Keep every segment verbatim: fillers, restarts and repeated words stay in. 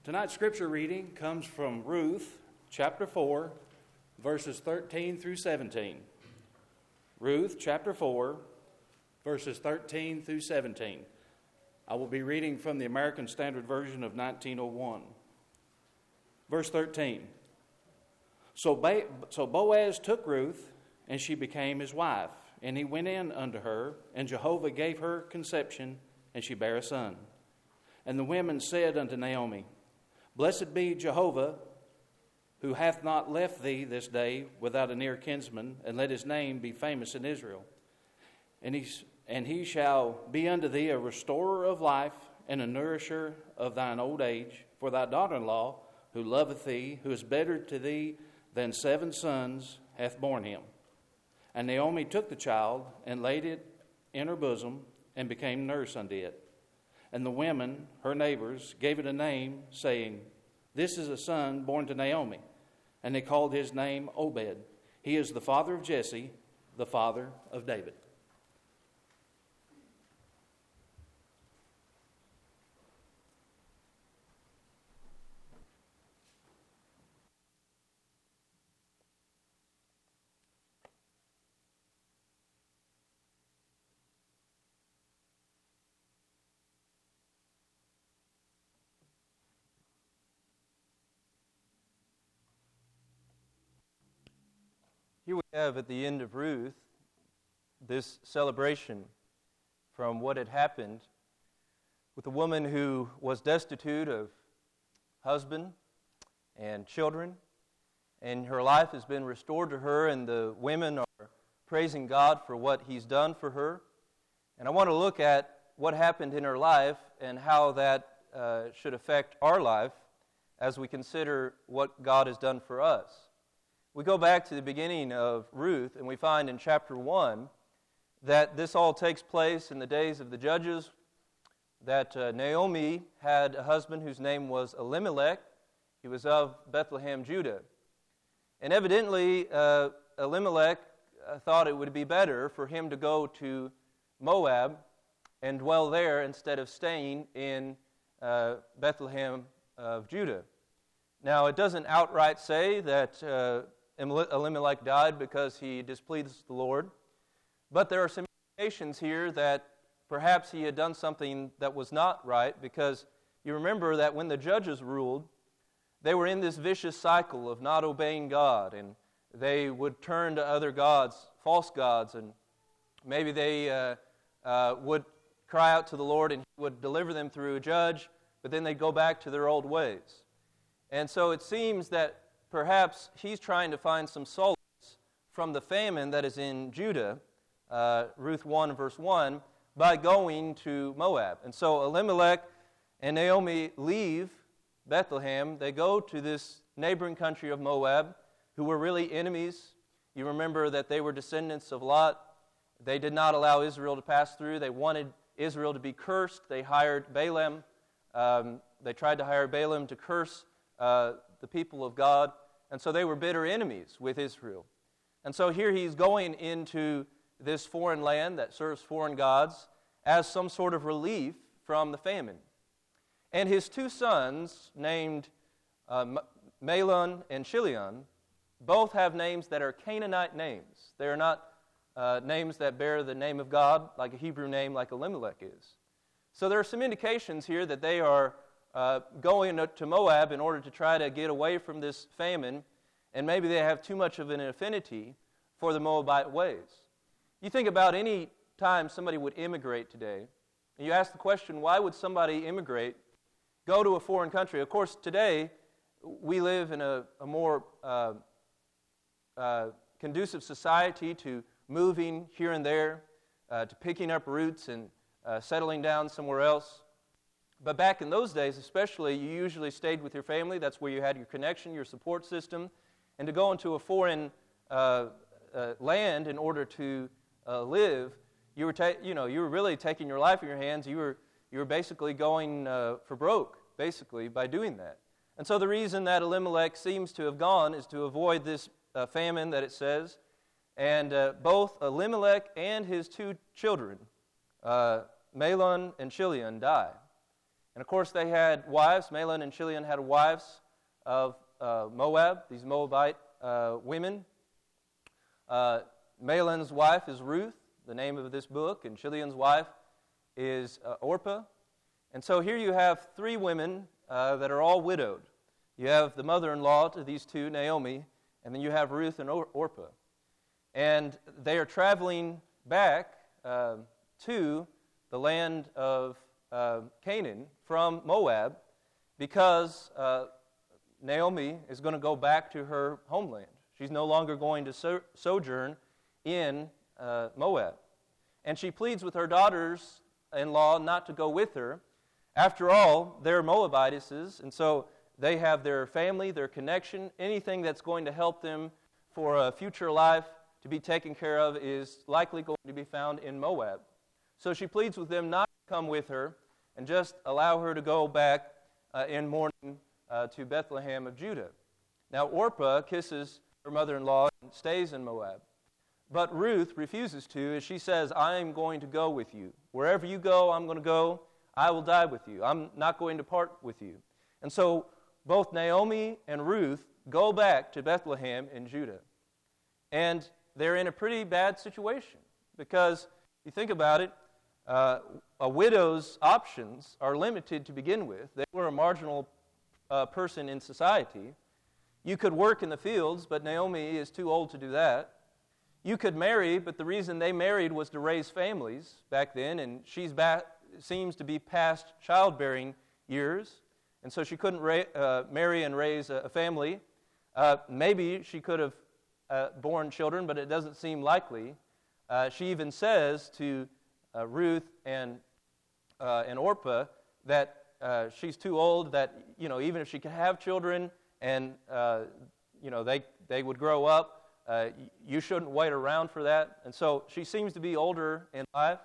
Tonight's scripture reading comes from Ruth, chapter four, verses thirteen through seventeen. Ruth, chapter four, verses thirteen through seventeen. I will be reading from the American Standard Version of nineteen oh one. Verse thirteen. So, Ba- so Boaz took Ruth, and she became his wife. And he went in unto her, and Jehovah gave her conception, and she bare a son. And the women said unto Naomi, Blessed be Jehovah, who hath not left thee this day without a near kinsman, and let his name be famous in Israel. And he, and he shall be unto thee a restorer of life, and a nourisher of thine old age. For thy daughter-in-law, who loveth thee, who is better to thee than seven sons, hath borne him. And Naomi took the child, and laid it in her bosom, and became nurse unto it. And the women, her neighbors, gave it a name, saying, This is a son born to Naomi. And they called his name Obed. He is the father of Jesse, the father of David. Here we have at the end of Ruth this celebration from what had happened with a woman who was destitute of husband and children, and her life has been restored to her, and the women are praising God for what He's done for her. And I want to look at what happened in her life and how that uh, should affect our life as we consider what God has done for us. We go back to the beginning of Ruth, and we find in chapter one that this all takes place in the days of the judges, that uh, Naomi had a husband whose name was Elimelech. He was of Bethlehem, Judah. And evidently, uh, Elimelech uh, thought it would be better for him to go to Moab and dwell there instead of staying in uh, Bethlehem of Judah. Now, it doesn't outright say that uh, Elimelech died because he displeased the Lord, but there are some indications here that perhaps he had done something that was not right, because you remember that when the judges ruled, they were in this vicious cycle of not obeying God, and they would turn to other gods, false gods, and maybe they uh, uh, would cry out to the Lord and He would deliver them through a judge, but then they'd go back to their old ways. And so it seems that perhaps he's trying to find some solace from the famine that is in Judah, uh, Ruth one, verse one, by going to Moab. And so Elimelech and Naomi leave Bethlehem. They go to this neighboring country of Moab, who were really enemies. You remember that they were descendants of Lot. They did not allow Israel to pass through. They wanted Israel to be cursed. They hired Balaam. Um, they tried to hire Balaam to curse uh, the people of God. And so they were bitter enemies with Israel. And so here he's going into this foreign land that serves foreign gods as some sort of relief from the famine. And his two sons, named uh, Mahlon and Chilion, both have names that are Canaanite names. They are not uh, names that bear the name of God, like a Hebrew name like Elimelech is. So there are some indications here that they are uh, going to Moab in order to try to get away from this famine, and maybe they have too much of an affinity for the Moabite ways. You think about any time somebody would immigrate today, and you ask the question, why would somebody immigrate, go to a foreign country? Of course, today, we live in a, a more uh, uh, conducive society to moving here and there, uh, to picking up roots and uh, settling down somewhere else. But back in those days, especially, you usually stayed with your family. That's where you had your connection, your support system. And to go into a foreign uh, uh, land in order to uh, live, you were, ta- you know, you were really taking your life in your hands. You were, you were basically going uh, for broke, basically, by doing that. And so the reason that Elimelech seems to have gone is to avoid this uh, famine that it says. And uh, both Elimelech and his two children, uh, Mahlon and Chilion, die. And of course, they had wives. Mahlon and Chilion had wives of uh, Moab, these Moabite uh, women. Uh, Mahlon's wife is Ruth, the name of this book, and Chilion's wife is uh, Orpah. And so here you have three women uh, that are all widowed. You have the mother-in-law to these two, Naomi, and then you have Ruth and Or- Orpah. And they are traveling back uh, to the land of uh, Canaan from Moab because uh, Naomi is going to go back to her homeland. She's no longer going to so- sojourn in uh, Moab. And she pleads with her daughters-in-law not to go with her. After all, they're Moabitesses, and so they have their family, their connection. Anything that's going to help them for a future life to be taken care of is likely going to be found in Moab. So she pleads with them not to come with her and just allow her to go back uh, in mourning uh, to Bethlehem of Judah. Now Orpah kisses her mother-in-law and stays in Moab. But Ruth refuses to, as she says, I'm going to go with you. Wherever you go, I'm going to go. I will die with you. I'm not going to part with you. And so both Naomi and Ruth go back to Bethlehem in Judah. And they're in a pretty bad situation because, you think about it, uh, a widow's options are limited to begin with. They were a marginal uh, person in society. You could work in the fields, but Naomi is too old to do that. You could marry, but the reason they married was to raise families back then, and she's back, seems to be past childbearing years, and so she couldn't ra- uh, marry and raise a, a family. Uh, maybe she could have uh, born children, but it doesn't seem likely. Uh, she even says to uh, Ruth and uh, and Orpah that uh, she's too old, that you know even if she could have children and uh, you know they they would grow up. Uh, you shouldn't wait around for that. And so she seems to be older in life.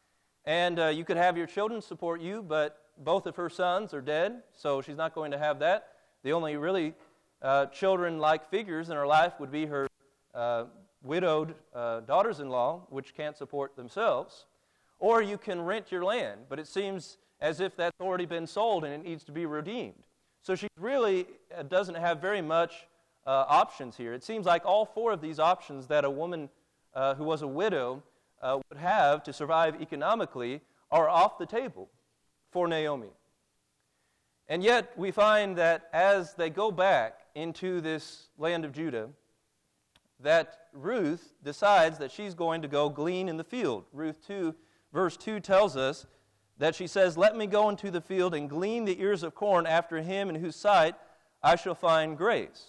And uh, you could have your children support you, but both of her sons are dead, so she's not going to have that. The only really uh, children-like figures in her life would be her uh, widowed uh, daughters-in-law, which can't support themselves. Or you can rent your land, but it seems as if that's already been sold and it needs to be redeemed. So she really uh, doesn't have very much Uh, options here. It seems like all four of these options that a woman uh, who was a widow uh, would have to survive economically are off the table for Naomi. And yet we find that as they go back into this land of Judah, that Ruth decides that she's going to go glean in the field. Ruth two, verse two tells us that she says, "Let me go into the field and glean the ears of corn after him in whose sight I shall find grace."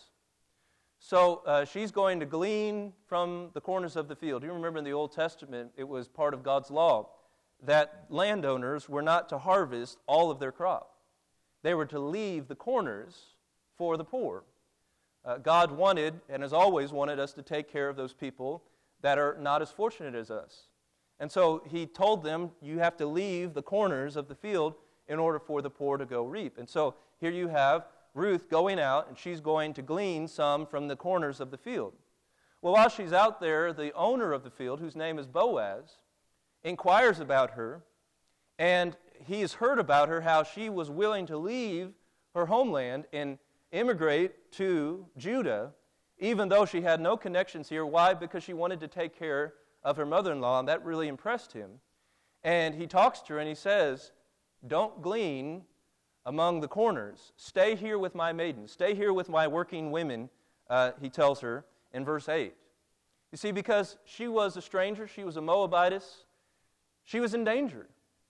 So uh, she's going to glean from the corners of the field. You remember in the Old Testament, it was part of God's law that landowners were not to harvest all of their crop. They were to leave the corners for the poor. Uh, God wanted, and has always wanted, us to take care of those people that are not as fortunate as us. And so he told them, you have to leave the corners of the field in order for the poor to go reap. And so here you have Ruth going out, and she's going to glean some from the corners of the field. Well, while she's out there, the owner of the field, whose name is Boaz, inquires about her, and he's heard about her, how she was willing to leave her homeland and immigrate to Judah, even though she had no connections here. Why? Because she wanted to take care of her mother-in-law, and that really impressed him. And he talks to her, and he says, don't glean among the corners. Stay here with my maidens. Stay here with my working women, uh, he tells her in verse eight. You see, because she was a stranger, she was a Moabitess, she was in danger.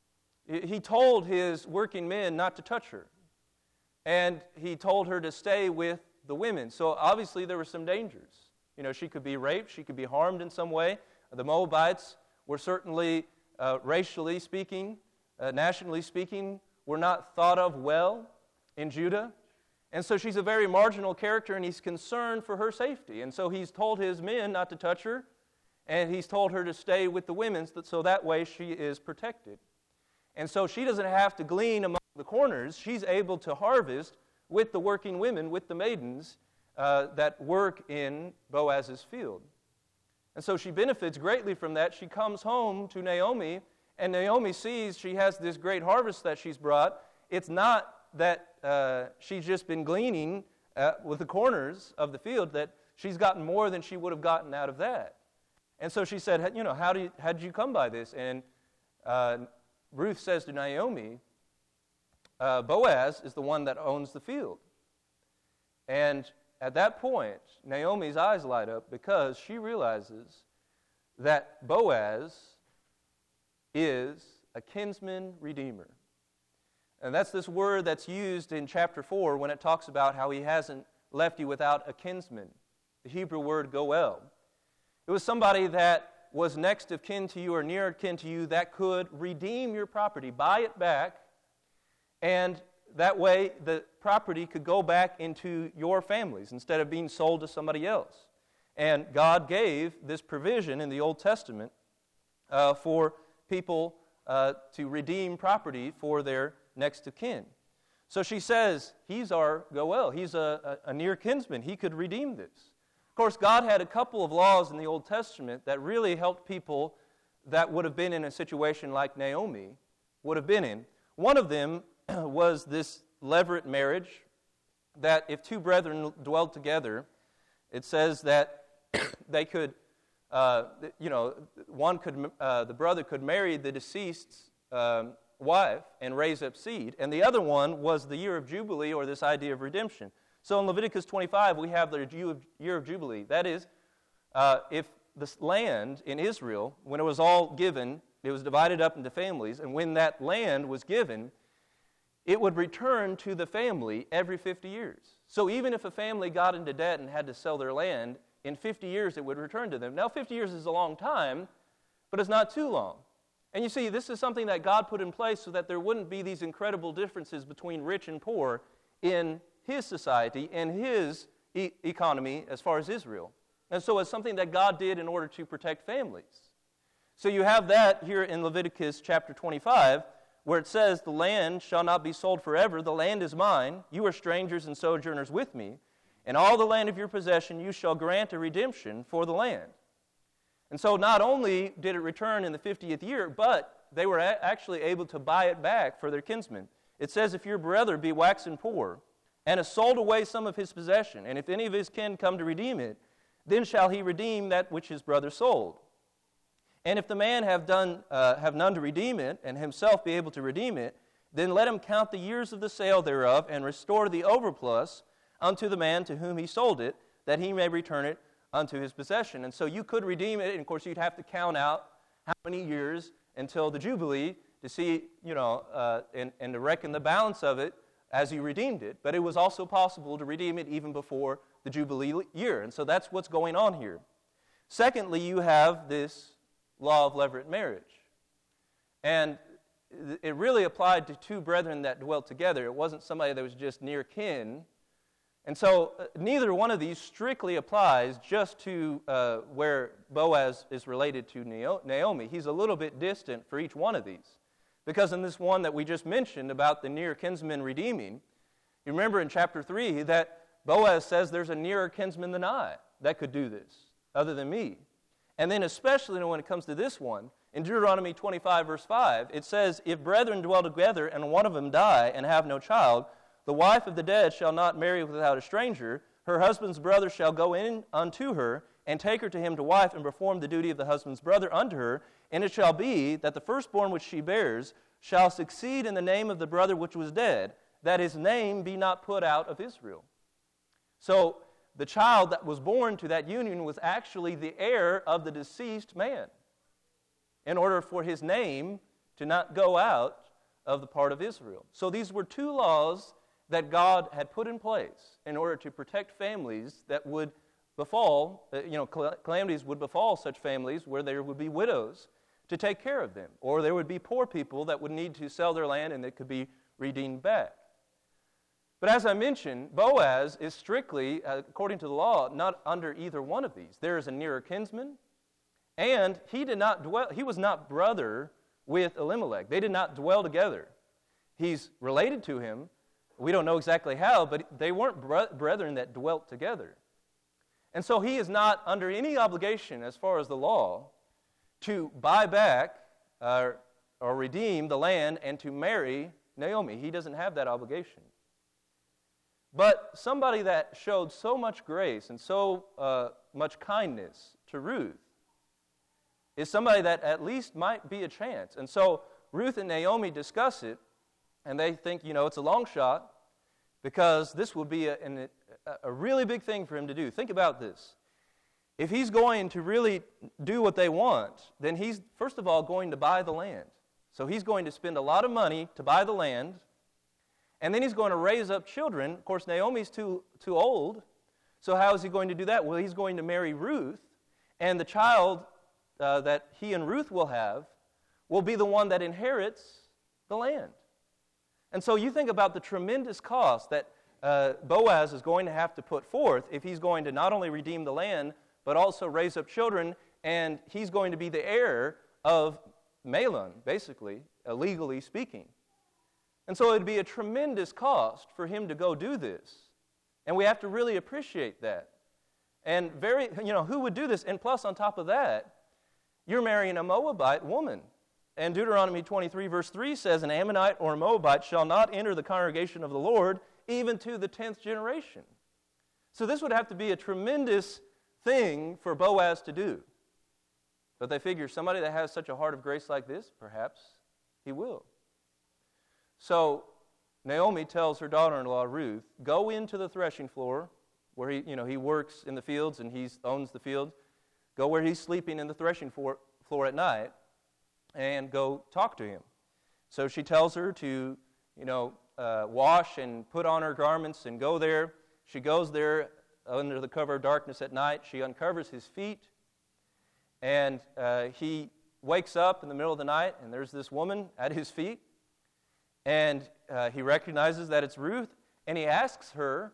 He told his working men not to touch her. And he told her to stay with the women. So obviously there were some dangers. You know, she could be raped, she could be harmed in some way. The Moabites were certainly, uh, racially speaking, uh, nationally speaking, were not thought of well in Judah. And so she's a very marginal character, and he's concerned for her safety. And so he's told his men not to touch her, and he's told her to stay with the women, so that way she is protected. And so she doesn't have to glean among the corners. She's able to harvest with the working women, with the maidens uh, that work in Boaz's field. And so she benefits greatly from that. She comes home to Naomi, and Naomi sees she has this great harvest that she's brought, it's not that uh, she's just been gleaning uh, with the corners of the field, that she's gotten more than she would have gotten out of that. And so she said, you know, how, do you, how did you come by this? And uh, Ruth says to Naomi, uh, Boaz is the one that owns the field. And at that point, Naomi's eyes light up because she realizes that Boaz is a kinsman redeemer. And that's this word that's used in chapter four when it talks about how he hasn't left you without a kinsman. The Hebrew word goel. It was somebody that was next of kin to you or near kin to you that could redeem your property, buy it back, and that way the property could go back into your families instead of being sold to somebody else. And God gave this provision in the Old Testament uh, for people uh, to redeem property for their next of kin. So she says, he's our goel. He's a, a, a near kinsman. He could redeem this. Of course, God had a couple of laws in the Old Testament that really helped people that would have been in a situation like Naomi would have been in. One of them was this levirate marriage, that if two brethren dwelled together, it says that they could, uh, you know, one could, uh, the brother could marry the deceased's um, wife and raise up seed, and the other one was the year of Jubilee, or this idea of redemption. So in Leviticus twenty-five, we have the year of Jubilee. That is, uh, if the land in Israel, when it was all given, it was divided up into families, and when that land was given, it would return to the family every fifty years. So even if a family got into debt and had to sell their land, in fifty years it would return to them. Now fifty years is a long time, but it's not too long. And you see, this is something that God put in place so that there wouldn't be these incredible differences between rich and poor in His society and His e- economy as far as Israel. And so it's something that God did in order to protect families. So you have that here in Leviticus chapter twenty-five, where it says, the land shall not be sold forever. The land is mine. You are strangers and sojourners with me. And all the land of your possession you shall grant a redemption for the land. And so not only did it return in the fiftieth year, but they were a- actually able to buy it back for their kinsmen. It says, if your brother be waxen poor, and has sold away some of his possession, and if any of his kin come to redeem it, then shall he redeem that which his brother sold. And if the man have done uh, have none to redeem it, and himself be able to redeem it, then let him count the years of the sale thereof, and restore the overplus unto the man to whom he sold it, that he may return it unto his possession. And so you could redeem it, and of course you'd have to count out how many years until the Jubilee to see, you know, uh, and, and to reckon the balance of it as you redeemed it. But it was also possible to redeem it even before the Jubilee year. And so that's what's going on here. Secondly, you have this law of levirate marriage. And it really applied to two brethren that dwelt together. It wasn't somebody that was just near kin. And so uh, neither one of these strictly applies just to uh, where Boaz is related to Naomi. He's a little bit distant for each one of these. Because in this one that we just mentioned about the near kinsman redeeming, you remember in chapter three that Boaz says there's a nearer kinsman than I that could do this, other than me. And then especially when it comes to this one, in Deuteronomy twenty-five, verse five, it says, if brethren dwell together and one of them die and have no child, the wife of the dead shall not marry without a stranger. Her husband's brother shall go in unto her and take her to him to wife and perform the duty of the husband's brother unto her. And it shall be that the firstborn which she bears shall succeed in the name of the brother which was dead, that his name be not put out of Israel. So the child that was born to that union was actually the heir of the deceased man, in order for his name to not go out of the part of Israel. So these were two laws that God had put in place in order to protect families that would befall, uh, you know, calamities would befall such families where there would be widows to take care of them, or there would be poor people that would need to sell their land and it could be redeemed back. But as I mentioned, Boaz is strictly, uh, according to the law, not under either one of these. There is a nearer kinsman, and he did not dwell, he was not brother with Elimelech. They did not dwell together. He's related to him. We don't know exactly how, but they weren't brethren that dwelt together. And so he is not under any obligation as far as the law to buy back uh, or redeem the land and to marry Naomi. He doesn't have that obligation. But somebody that showed so much grace and so uh, much kindness to Ruth is somebody that at least might be a chance. And so Ruth and Naomi discuss it, and they think, you know, it's a long shot because this will be a, an, a really big thing for him to do. Think about this. If he's going to really do what they want, then he's, first of all, going to buy the land. So he's going to spend a lot of money to buy the land, and then he's going to raise up children. Of course, Naomi's too, too old, so how is he going to do that? Well, he's going to marry Ruth, and the child uh, that he and Ruth will have will be the one that inherits the land. And so you think about the tremendous cost that uh, Boaz is going to have to put forth if he's going to not only redeem the land, but also raise up children, and he's going to be the heir of Mahlon, basically, uh, legally speaking. And so it would be a tremendous cost for him to go do this. And we have to really appreciate that. And very, you know, who would do this? And plus, on top of that, you're marrying a Moabite woman. And Deuteronomy twenty-three, verse three says, an Ammonite or a Moabite shall not enter the congregation of the Lord, even to the tenth generation. So this would have to be a tremendous thing for Boaz to do. But they figure somebody that has such a heart of grace like this, perhaps he will. So Naomi tells her daughter-in-law Ruth, go into the threshing floor where he, you know, he works in the fields and he owns the field. Go where he's sleeping in the threshing floor, floor at night and go talk to him. So she tells her to, you know, uh, wash and put on her garments and go there. She goes there under the cover of darkness at night. She uncovers his feet, and uh, he wakes up in the middle of the night, and there's this woman at his feet, and uh, he recognizes that it's Ruth, and he asks her,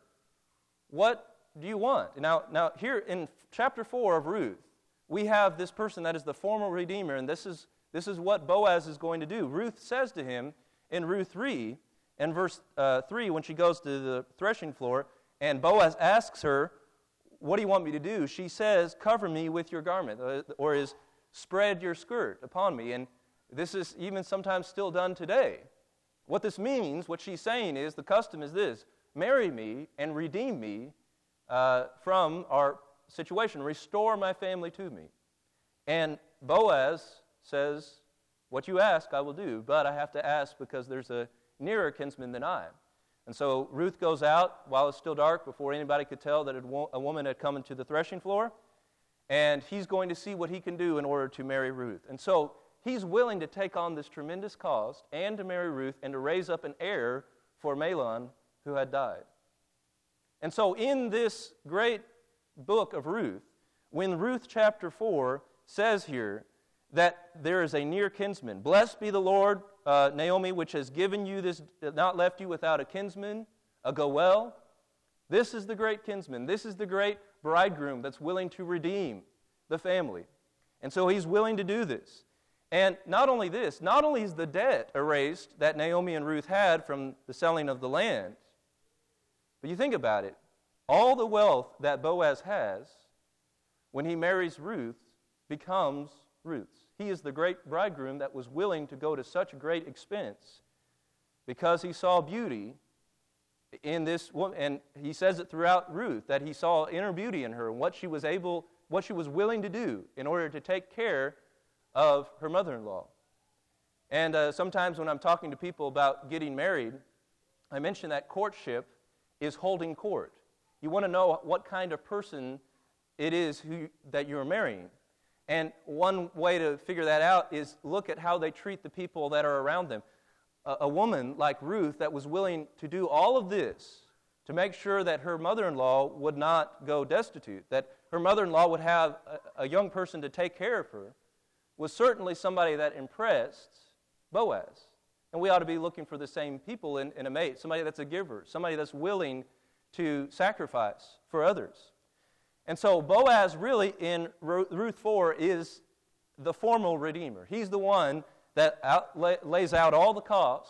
what do you want? Now, now here in chapter four of Ruth, we have this person that is the former redeemer, and this is this is what Boaz is going to do. Ruth says to him in Ruth three, in verse uh, three, when she goes to the threshing floor, and Boaz asks her, what do you want me to do? She says, cover me with your garment, or is spread your skirt upon me. And this is even sometimes still done today. What this means, what she's saying is, the custom is this, marry me and redeem me uh, from our situation. Restore my family to me. And Boaz says, what you ask I will do, but I have to ask because there's a nearer kinsman than I. And so Ruth goes out while it's still dark, before anybody could tell that a woman had come into the threshing floor, and he's going to see what he can do in order to marry Ruth. And so he's willing to take on this tremendous cost and to marry Ruth and to raise up an heir for Mahlon who had died. And so in this great book of Ruth, when Ruth chapter four says here that there is a near kinsman, blessed be the Lord, uh, Naomi, which has given you this, not left you without a kinsman, a Goel. This is the great kinsman. This is the great bridegroom that's willing to redeem the family. And so he's willing to do this. And not only this, not only is the debt erased that Naomi and Ruth had from the selling of the land, but you think about it, all the wealth that Boaz has when he marries Ruth becomes Ruth's. He is the great bridegroom that was willing to go to such great expense because he saw beauty in this woman. And he says it throughout Ruth, that he saw inner beauty in her and what she was able, what she was willing to do in order to take care of her mother-in-law. And uh, sometimes when I'm talking to people about getting married, I mention that courtship is holding court. You want to know what kind of person it is who, that you're marrying. And one way to figure that out is look at how they treat the people that are around them. A, a woman like Ruth that was willing to do all of this to make sure that her mother-in-law would not go destitute, that her mother-in-law would have a, a young person to take care of her, was certainly somebody that impressed Boaz. And we ought to be looking for the same people in, in a mate, somebody that's a giver, somebody that's willing to sacrifice for others. And so Boaz really in Ruth four is the formal redeemer. He's the one that out, lay, lays out all the cost,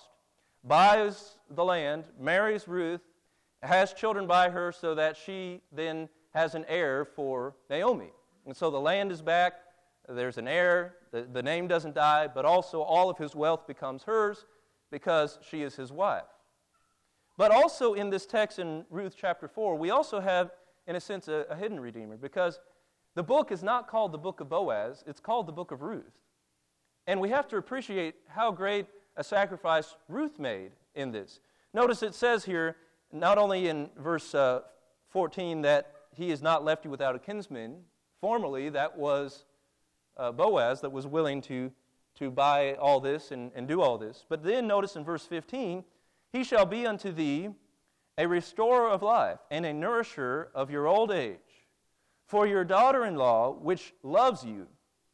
buys the land, marries Ruth, has children by her so that she then has an heir for Naomi. And so the land is back, there's an heir, the, the name doesn't die, but also all of his wealth becomes hers because she is his wife. But also in this text in Ruth chapter four, we also have, in a sense, a, a hidden redeemer, because the book is not called the book of Boaz, it's called the book of Ruth. And we have to appreciate how great a sacrifice Ruth made in this. Notice it says here, not only in verse uh, fourteen, that he has not left you without a kinsman. Formerly, that was uh, Boaz that was willing to, to buy all this and, and do all this. But then notice in verse fifteen, he shall be unto thee a restorer of life and a nourisher of your old age. For your daughter-in-law, which loves you,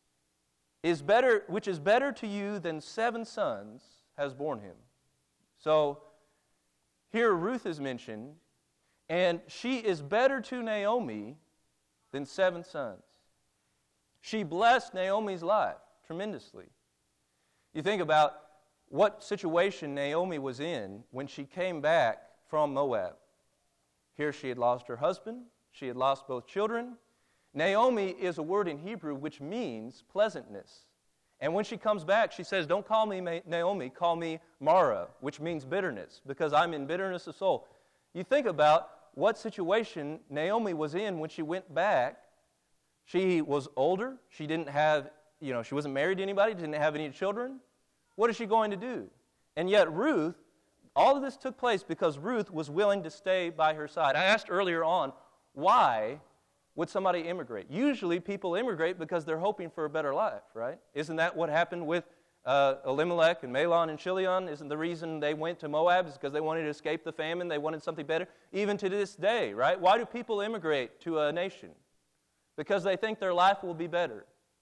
is better, which is better to you than seven sons, has borne him. So here Ruth is mentioned, and she is better to Naomi than seven sons. She blessed Naomi's life tremendously. You think about what situation Naomi was in when she came back from Moab. Here she had lost her husband. She had lost both children. Naomi is a word in Hebrew which means pleasantness. And when she comes back, she says, don't call me Naomi, call me Mara, which means bitterness, because I'm in bitterness of soul. You think about what situation Naomi was in when she went back. She was older. She didn't have, you know, she wasn't married to anybody, didn't have any children. What is she going to do? And yet Ruth, all of this took place because Ruth was willing to stay by her side. I asked earlier on, why would somebody immigrate? Usually people immigrate because they're hoping for a better life, right? Isn't that what happened with uh, Elimelech and Mahlon and Chilion? Isn't the reason they went to Moab is because they wanted to escape the famine, they wanted something better? Even to this day, right? Why do people immigrate to a nation? Because they think their life will be better.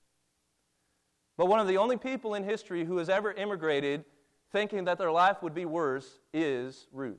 But one of the only people in history who has ever immigrated thinking that their life would be worse is Ruth.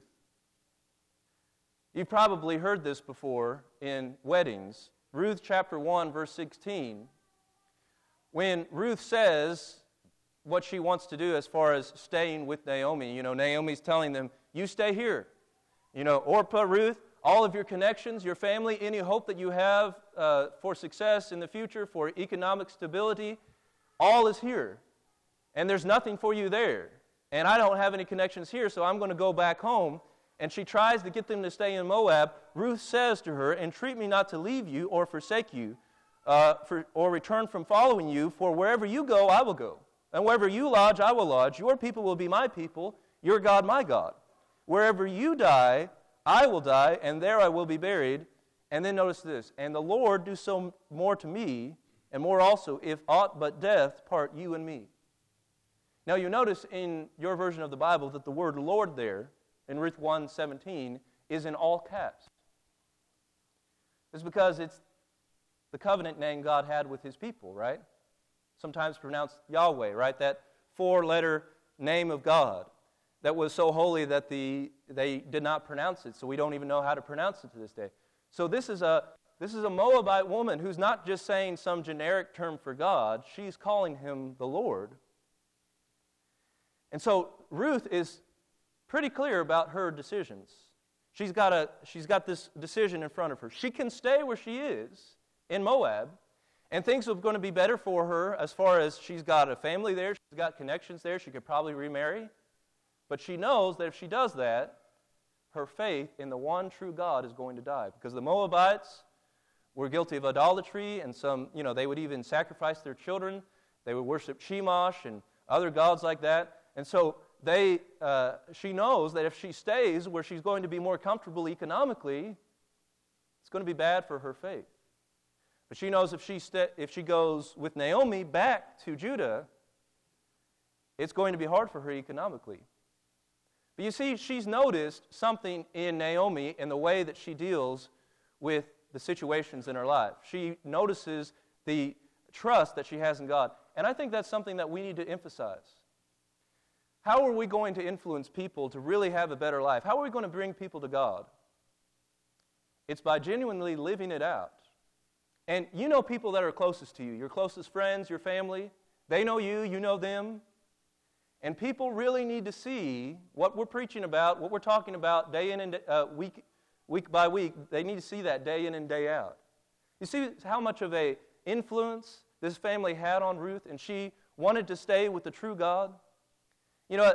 You've probably heard this before in weddings. Ruth chapter one, verse sixteen. When Ruth says what she wants to do as far as staying with Naomi, you know, Naomi's telling them, you stay here. You know, Orpah, Ruth, all of your connections, your family, any hope that you have uh, for success in the future, for economic stability, all is here. And there's nothing for you there. And I don't have any connections here, so I'm going to go back home. And she tries to get them to stay in Moab. Ruth says to her, entreat me not to leave you or forsake you, uh, for, or return from following you, for wherever you go, I will go. And wherever you lodge, I will lodge. Your people will be my people, your God, my God. Wherever you die, I will die, and there I will be buried. And then notice this, and the Lord do so more to me, and more also, if aught but death part you and me. Now you notice in your version of the Bible that the word Lord there, in Ruth one seventeen, is in all caps. It's because it's the covenant name God had with his people, right? Sometimes pronounced Yahweh, right? That four-letter name of God that was so holy that the they did not pronounce it, so we don't even know how to pronounce it to this day. So this is a this is a Moabite woman who's not just saying some generic term for God. She's calling him the Lord. And so Ruth is pretty clear about her decisions. She's got a she's got this decision in front of her. She can stay where she is in Moab, and things are going to be better for her as far as she's got a family there, she's got connections there, she could probably remarry. But she knows that if she does that, her faith in the one true God is going to die. Because the Moabites were guilty of idolatry, and some, you know, they would even sacrifice their children. They would worship Chemosh and other gods like that. And so they, uh, she knows that if she stays where she's going to be more comfortable economically, it's going to be bad for her faith. But she knows if she sta- if she goes with Naomi back to Judah, it's going to be hard for her economically. But you see, she's noticed something in Naomi in the way that she deals with the situations in her life. She notices the trust that she has in God. And I think that's something that we need to emphasize. How are we going to influence people to really have a better life? How are we going to bring people to God? It's by genuinely living it out. And you know people that are closest to you, your closest friends, your family. They know you, you know them. And people really need to see what we're preaching about, what we're talking about day in and day, uh, week, week by week. They need to see that day in and day out. You see how much of a influence this family had on Ruth, and she wanted to stay with the true God? You know,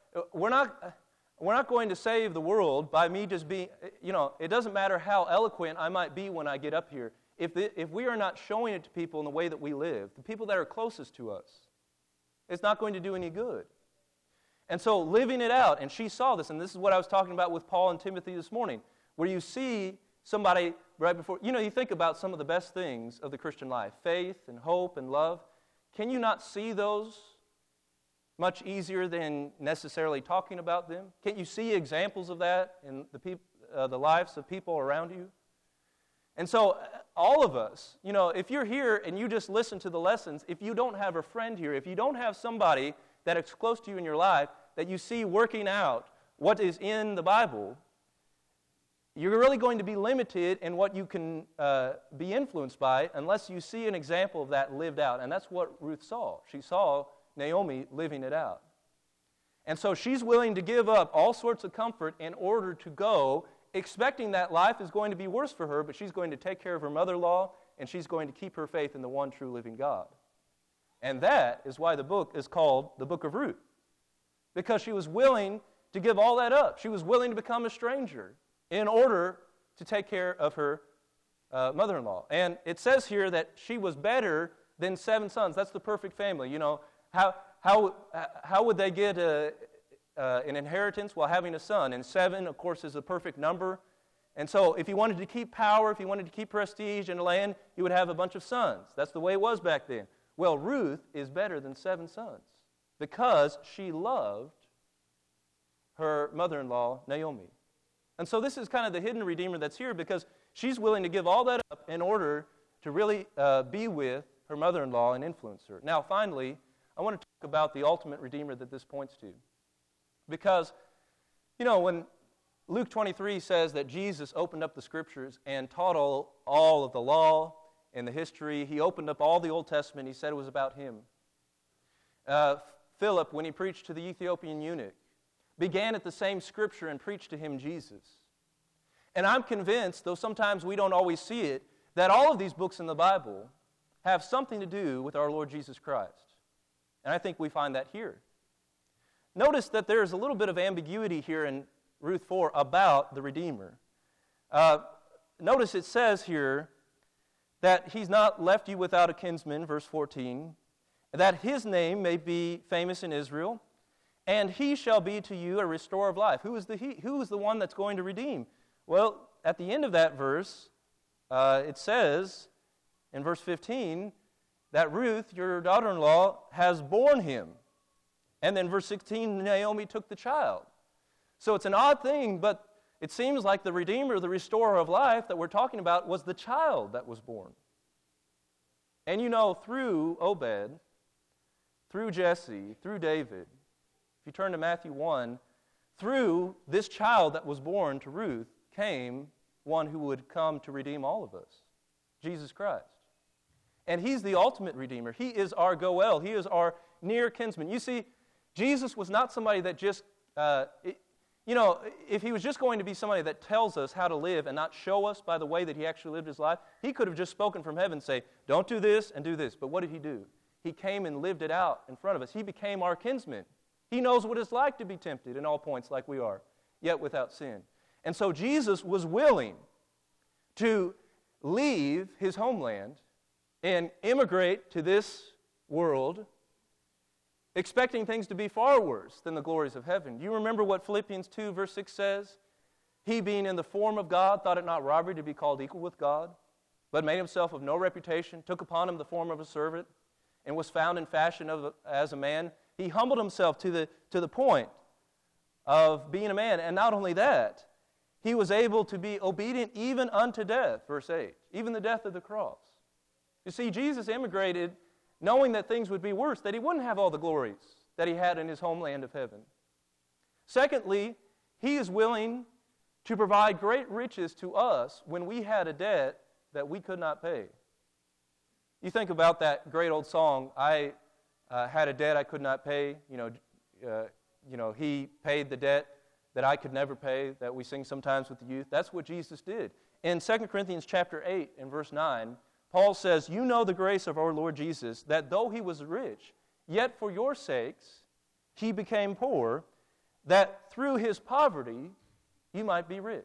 we're not, we're not going to save the world by me just being, you know, it doesn't matter how eloquent I might be when I get up here. If, the, if we are not showing it to people in the way that we live, the people that are closest to us, it's not going to do any good. And so living it out, and she saw this, and this is what I was talking about with Paul and Timothy this morning, where you see somebody right before, you know, you think about some of the best things of the Christian life, faith and hope and love. Can you not see those much easier than necessarily talking about them? Can't you see examples of that in the, peop- uh, the lives of people around you? And so all of us, you know, if you're here and you just listen to the lessons, if you don't have a friend here, if you don't have somebody that is close to you in your life that you see working out what is in the Bible, you're really going to be limited in what you can uh, be influenced by unless you see an example of that lived out. And that's what Ruth saw. She saw Naomi living it out. And so she's willing to give up all sorts of comfort in order to go, expecting that life is going to be worse for her, but she's going to take care of her mother-in-law, and she's going to keep her faith in the one true living God. And that is why the book is called the Book of Ruth, because she was willing to give all that up. She was willing to become a stranger in order to take care of her uh, mother-in-law. And it says here that she was better than seven sons. That's the perfect family. You know, how how how would they get a Uh, an inheritance while having a son? And seven, of course, is a perfect number. And so if he wanted to keep power, if he wanted to keep prestige in the land, he would have a bunch of sons. That's the way it was back then. Well, Ruth is better than seven sons because she loved her mother-in-law, Naomi. And so this is kind of the hidden redeemer that's here, because she's willing to give all that up in order to really uh, be with her mother-in-law and influence her. Now, finally, I want to talk about the ultimate redeemer that this points to. Because, you know, when Luke twenty-three says that Jesus opened up the Scriptures and taught all, all of the law and the history, he opened up all the Old Testament, he said it was about him. Uh, Philip, when he preached to the Ethiopian eunuch, began at the same Scripture and preached to him Jesus. And I'm convinced, though sometimes we don't always see it, that all of these books in the Bible have something to do with our Lord Jesus Christ. And I think we find that here. Notice that there's a little bit of ambiguity here in Ruth four about the Redeemer. Uh, notice it says here that he's not left you without a kinsman, verse fourteen, that his name may be famous in Israel, and he shall be to you a restorer of life. Who is the he? Who is the one that's going to redeem? Well, at the end of that verse, uh, it says in verse fifteen that Ruth, your daughter-in-law, has borne him. And then verse sixteen, Naomi took the child. So it's an odd thing, but it seems like the Redeemer, the restorer of life that we're talking about was the child that was born. And you know, through Obed, through Jesse, through David, if you turn to Matthew one, through this child that was born to Ruth came one who would come to redeem all of us, Jesus Christ. And he's the ultimate Redeemer. He is our Goel. He is our near kinsman. You see, Jesus was not somebody that just, uh, it, you know, if he was just going to be somebody that tells us how to live and not show us by the way that he actually lived his life, he could have just spoken from heaven and say, don't do this and do this. But what did he do? He came and lived it out in front of us. He became our kinsman. He knows what it's like to be tempted in all points like we are, yet without sin. And so Jesus was willing to leave his homeland and immigrate to this world, expecting things to be far worse than the glories of heaven. Do you remember what Philippians two verse six says? He, being in the form of God, thought it not robbery to be called equal with God, but made himself of no reputation, took upon him the form of a servant, and was found in fashion of, as a man. He humbled himself to the, to the point of being a man. And not only that, he was able to be obedient even unto death, verse eight, even the death of the cross. You see, Jesus immigrated knowing that things would be worse, that he wouldn't have all the glories that he had in his homeland of heaven. Secondly, he is willing to provide great riches to us when we had a debt that we could not pay. You think about that great old song, I uh, had a debt I could not pay. You know, uh, you know, he paid the debt that I could never pay, that we sing sometimes with the youth. That's what Jesus did. In Second Corinthians chapter eight and verse nine, Paul says, you know the grace of our Lord Jesus, that though he was rich, yet for your sakes he became poor, that through his poverty you might be rich.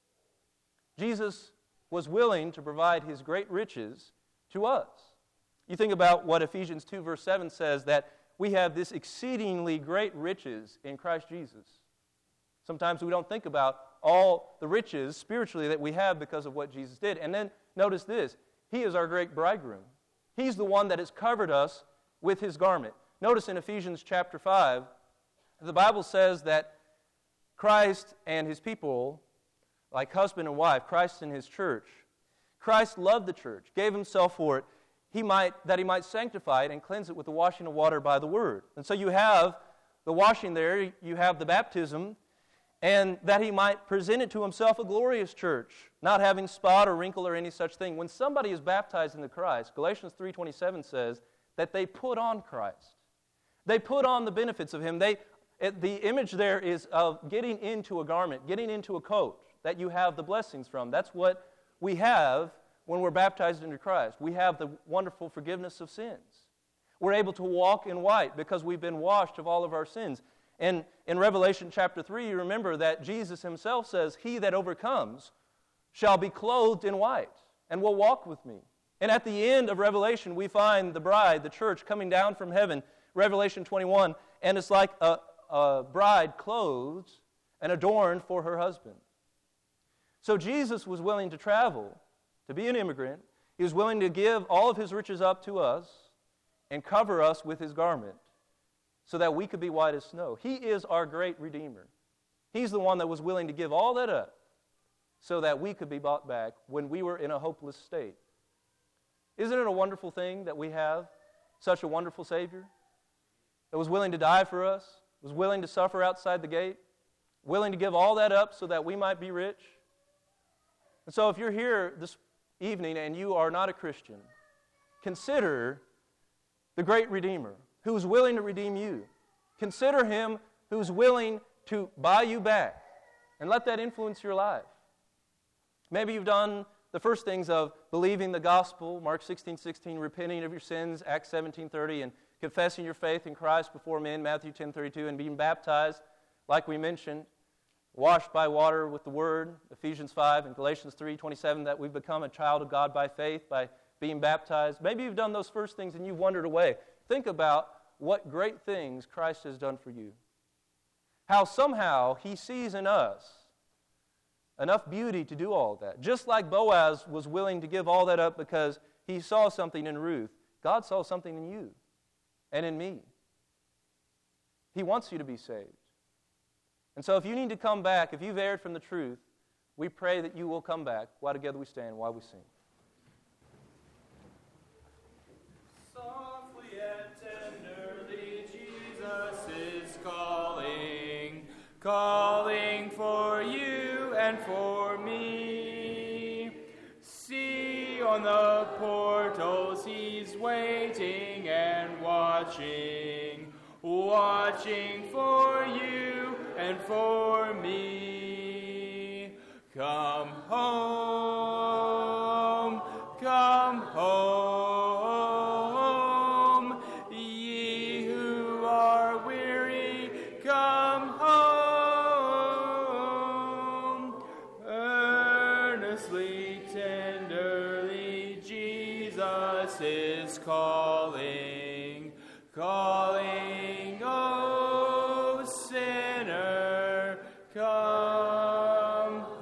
Jesus was willing to provide his great riches to us. You think about what Ephesians two verse seven says, that we have this exceedingly great riches in Christ Jesus. Sometimes we don't think about all the riches spiritually that we have because of what Jesus did. And then notice this, he is our great bridegroom. He's the one that has covered us with his garment. Notice in Ephesians chapter five, the Bible says that Christ and his people, like husband and wife, Christ and his church, Christ loved the church, gave himself for it, he might, that he might sanctify it and cleanse it with the washing of water by the word. And so you have the washing there, you have the baptism, and that he might present it to himself a glorious church, not having spot or wrinkle or any such thing. When somebody is baptized into Christ, Galatians three twenty-seven says that they put on Christ. They put on the benefits of him. They, it, the image there is of getting into a garment, getting into a coat that you have the blessings from. That's what we have when we're baptized into Christ. We have the wonderful forgiveness of sins. We're able to walk in white because we've been washed of all of our sins. And in Revelation chapter three, you remember that Jesus himself says, he that overcomes shall be clothed in white and will walk with me. And at the end of Revelation, we find the bride, the church, coming down from heaven, Revelation twenty-one, and it's like a, a bride clothed and adorned for her husband. So Jesus was willing to travel, to be an immigrant. He was willing to give all of his riches up to us and cover us with his garment so that we could be white as snow. He is our great Redeemer. He's the one that was willing to give all that up so that we could be bought back when we were in a hopeless state. Isn't it a wonderful thing that we have such a wonderful Savior that was willing to die for us, was willing to suffer outside the gate, willing to give all that up so that we might be rich? And so if you're here this evening and you are not a Christian, consider the great Redeemer who's willing to redeem you. Consider him who's willing to buy you back, and let that influence your life. Maybe you've done the first things of believing the gospel, Mark sixteen sixteen, repenting of your sins, Acts seventeen thirty, and confessing your faith in Christ before men, Matthew ten thirty-two, and being baptized, like we mentioned, washed by water with the Word, Ephesians five and Galatians three twenty-seven, that we've become a child of God by faith, by being baptized. Maybe you've done those first things and you've wandered away. Think about what great things Christ has done for you. How somehow he sees in us enough beauty to do all that. Just like Boaz was willing to give all that up because he saw something in Ruth, God saw something in you and in me. He wants you to be saved. And so if you need to come back, if you've erred from the truth, we pray that you will come back while together we stand, while we sing. Softly and tenderly Jesus is calling, calling for you and for me. See on the portals he's waiting and watching, watching for you and for me. Come home, come home, ye who are weary, come home. Earnestly, tenderly, Jesus is calling, calling, oh sinner, come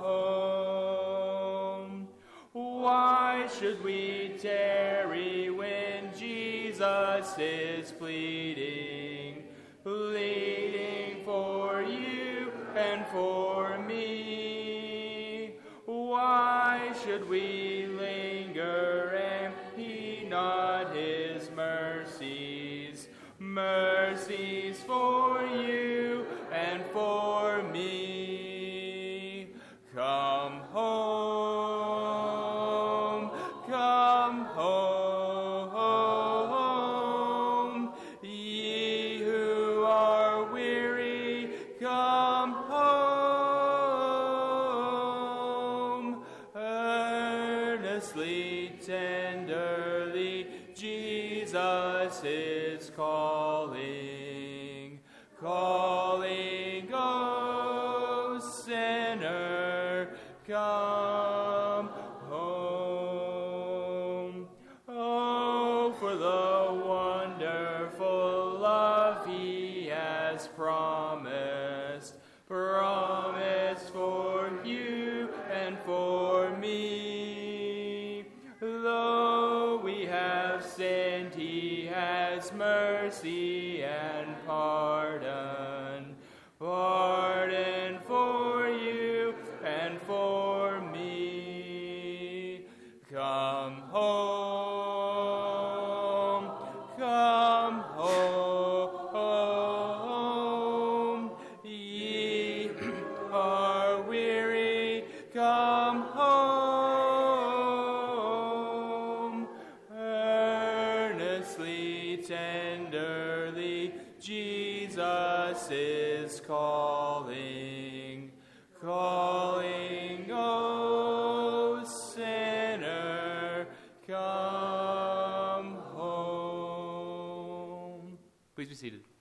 home. Why should we tarry when Jesus is pleading, pleading for you and for me? Why should we linger and heed not his mercies, mercies for you and for me? Come home, come home, ye who are weary, come home. Earnestly, tenderly, Jesus is calling, calling, oh me. Though we have sinned, he has mercy and pardon. Pardon for you and for me. Come home, come home. Ye are weary, come home. Earnestly, tenderly, Jesus is calling, calling, oh sinner, come home. Please be seated.